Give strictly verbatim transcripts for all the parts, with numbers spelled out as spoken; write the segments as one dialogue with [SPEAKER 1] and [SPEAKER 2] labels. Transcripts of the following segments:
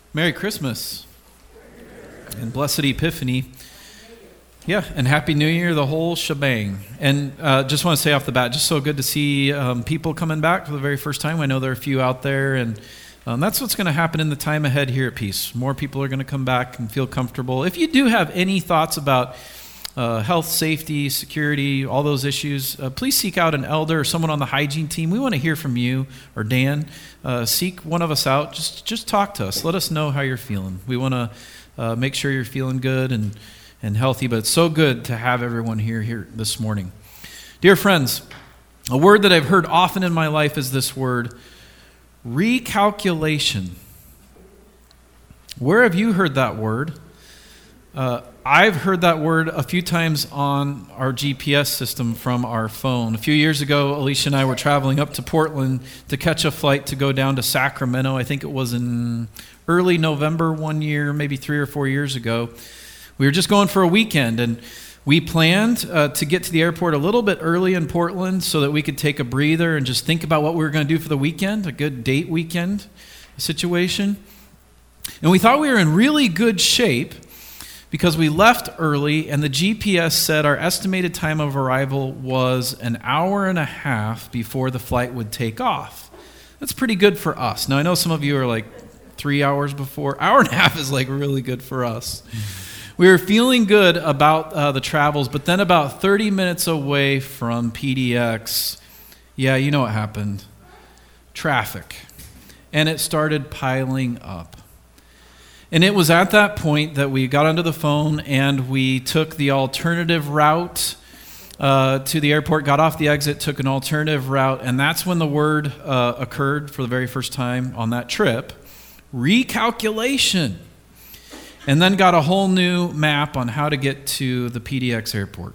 [SPEAKER 1] Merry Christmas and Blessed Epiphany. Yeah, and Happy New Year, the whole shebang. And uh, just want to say off the bat, just so good to see um, people coming back for the very first time. I know there are a few out there, and um, that's what's going to happen in the time ahead here at Peace. More people are going to come back and feel comfortable. If you do have any thoughts about uh, health, safety, security, all those issues, uh, please seek out an elder or someone on the hygiene team. We want to hear from you or Dan. Uh, seek one of us out. Just just talk to us. Let us know how you're feeling. We want to uh, make sure you're feeling good and, and healthy, but it's so good to have everyone here, here this morning. Dear friends, a word that I've heard often in my life is this word, recalculation. Where have you heard that word? Uh, I've heard that word a few times on our G P S system from our phone. A few years ago, Alicia and I were traveling up to Portland to catch a flight to go down to Sacramento. I think it was in early November one year, maybe three or four years ago. We were just going for a weekend, and we planned uh, to get to the airport a little bit early in Portland so that we could take a breather and just think about what we were going to do for the weekend, a good date weekend situation. And we thought we were in really good shape because we left early, and the G P S said our estimated time of arrival was an hour and a half before the flight would take off. That's pretty good for us. Now, I know some of you are like three hours before. Hour and a half is like really good for us. We were feeling good about uh, the travels, but then about thirty minutes away from P D X, yeah, you know what happened. Traffic. And it started piling up. And it was at that point that we got onto the phone and we took the alternative route uh, to the airport, got off the exit, took an alternative route, and that's when the word uh, occurred for the very first time on that trip, recalculation. And then got a whole new map on how to get to the P D X airport.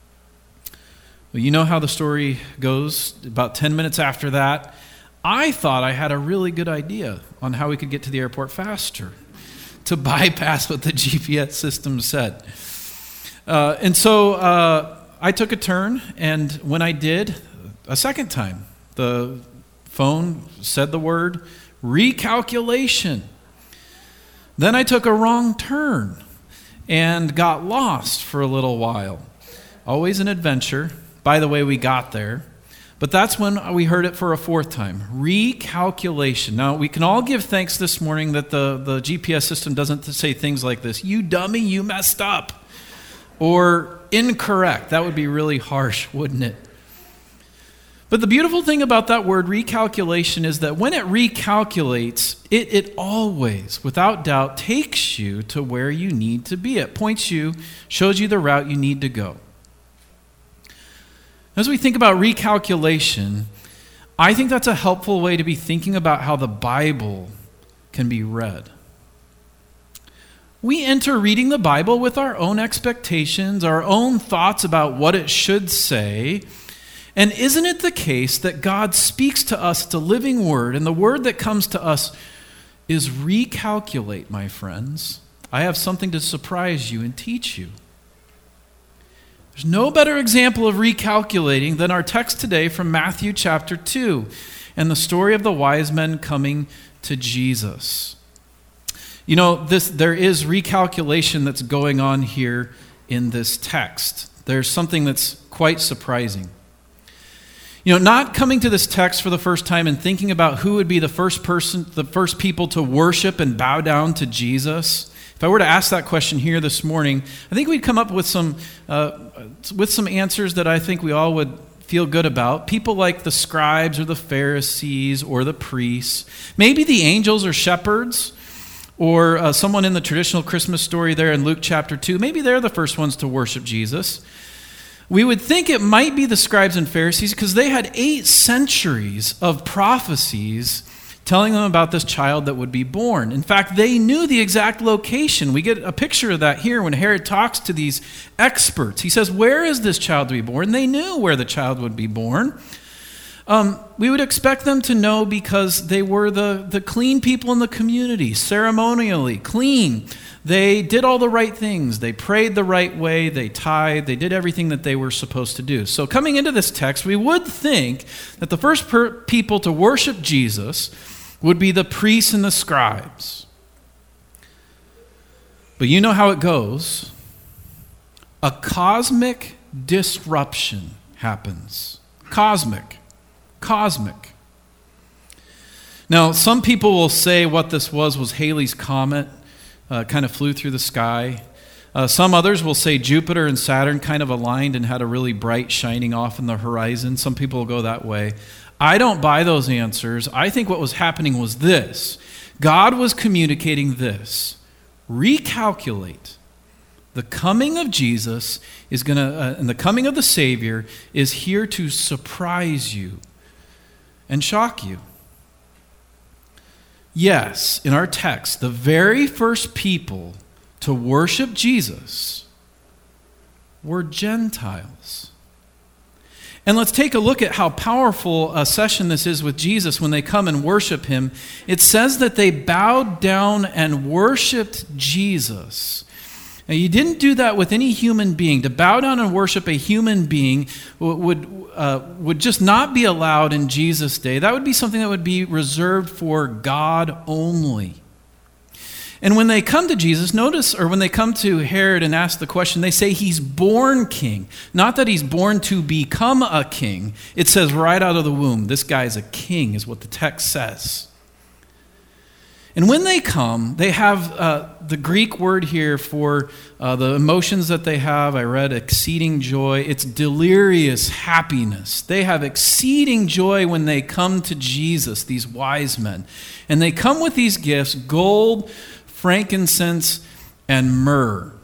[SPEAKER 1] Well, you know how the story goes. About ten minutes after that, I thought I had a really good idea on how we could get to the airport faster, to bypass what the G P S system said. Uh, and so uh, I took a turn, and when I did, a second time, the phone said the word recalculation. Then I took a wrong turn and got lost for a little while. Always an adventure. By the way, we got there. But that's when we heard it for a fourth time. Recalculation. Now, we can all give thanks this morning that the, the G P S system doesn't say things like this. You dummy, you messed up. Or incorrect. That would be really harsh, wouldn't it? But the beautiful thing about that word recalculation is that when it recalculates, it, it always, without doubt, takes you to where you need to be. It points you, shows you the route you need to go. As we think about recalculation, I think that's a helpful way to be thinking about how the Bible can be read. We enter reading the Bible with our own expectations, our own thoughts about what it should say. And isn't it the case that God speaks to us, it's a living word, and the word that comes to us is recalculate, my friends. I have something to surprise you and teach you. There's no better example of recalculating than our text today from Matthew chapter two and the story of the wise men coming to Jesus. You know, this there is recalculation that's going on here in this text. There's something that's quite surprising. You know, not coming to this text for the first time and thinking about who would be the first person, the first people to worship and bow down to Jesus. If I were to ask that question here this morning, I think we'd come up with some uh, with some answers that I think we all would feel good about. People like the scribes or the Pharisees or the priests. Maybe the angels or shepherds or uh, someone in the traditional Christmas story there in Luke chapter two. Maybe they're the first ones to worship Jesus. We would think it might be the scribes and Pharisees because they had eight centuries of prophecies telling them about this child that would be born. In fact, they knew the exact location. We get a picture of that here when Herod talks to these experts. He says, where is this child to be born? They knew where the child would be born. Um, we would expect them to know because they were the, the clean people in the community, ceremonially clean. They did all the right things. They prayed the right way. They tithed. They did everything that they were supposed to do. So coming into this text, we would think that the first per- people to worship Jesus would be the priests and the scribes. But you know how it goes. A cosmic disruption happens. Cosmic. Cosmic. Now, some people will say what this was was Halley's Comet, uh, kind of flew through the sky. Uh, some others will say Jupiter and Saturn kind of aligned and had a really bright shining off in the horizon. Some people will go that way. I don't buy those answers. I think what was happening was this. God was communicating this. Recalculate. The coming of Jesus is going to, uh, and the coming of the Savior is here to surprise you and shock you. Yes, in our text, the very first people to worship Jesus were Gentiles. And let's take a look at how powerful a session this is with Jesus when they come and worship him. It says that they bowed down and worshiped Jesus. Now, you didn't do that with any human being. To bow down and worship a human being would, uh, would just not be allowed in Jesus' day. That would be something that would be reserved for God only. And when they come to Jesus, notice, or when they come to Herod and ask the question, they say he's born king. Not that he's born to become a king. It says right out of the womb, this guy's a king, is what the text says. And when they come, they have uh, the Greek word here for uh, the emotions that they have. I read exceeding joy. It's delirious happiness. They have exceeding joy when they come to Jesus, these wise men. And they come with these gifts, gold, frankincense, and myrrh.